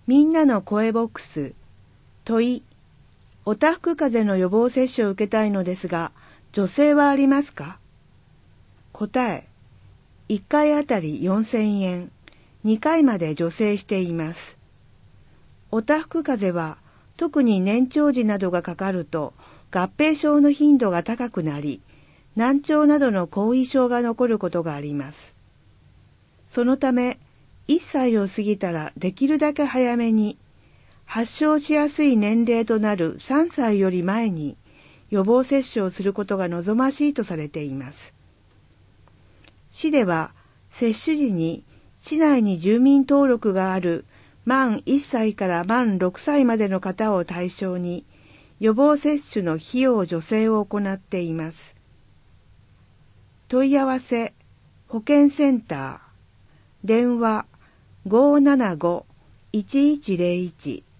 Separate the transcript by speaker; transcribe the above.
Speaker 1: みんなの声ボックス。問い。おたふく風邪の予防接種を受けたいのですが、助成はありますか？答え。1回あたり4000円、2回まで助成しています。おたふく風邪は、特に年長児などがかかると、合併症の頻度が高くなり、難聴などの後遺症が残ることがあります。そのため、1歳を過ぎたらできるだけ早めに、発症しやすい年齢となる3歳より前に予防接種をすることが望ましいとされています。市では、接種時に市内に住民登録がある満1歳から満6歳までの方を対象に、予防接種の費用助成を行っています。問い合わせ、保健センター、電話、575-1101